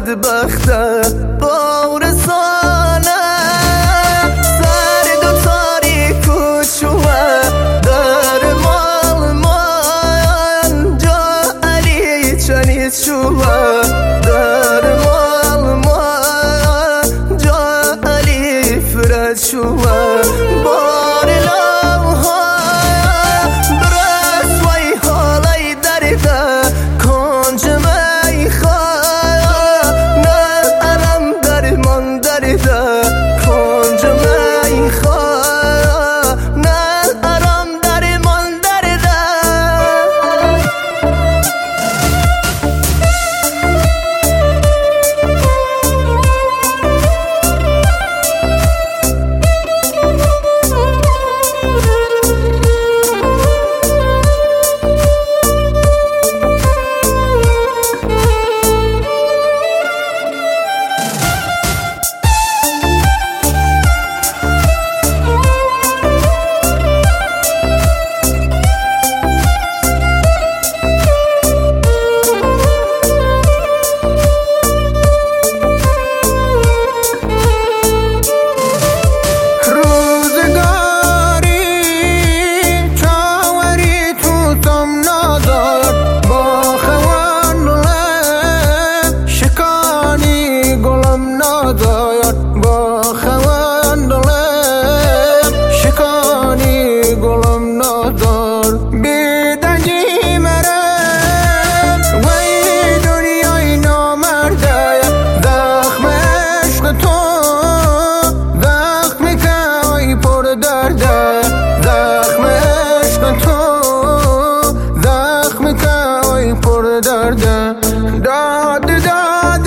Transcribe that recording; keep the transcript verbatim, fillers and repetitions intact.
بدبخته بارسانه سرد و تاریک و شوه در مال من جا علی چنید شوه در مال من جا علی فرد شوه بار لوها برس وی حالی درده کنج می خواه نه علم درمان درده کنج می خواه نه علم درمان درده با خوان دلم شکانی گلم ندار بیدنگی مرم وی دنیای نامرده زخم عشق تو زخمی که وی پر درده زخم عشق تو زخمی که وی پر درده داد داد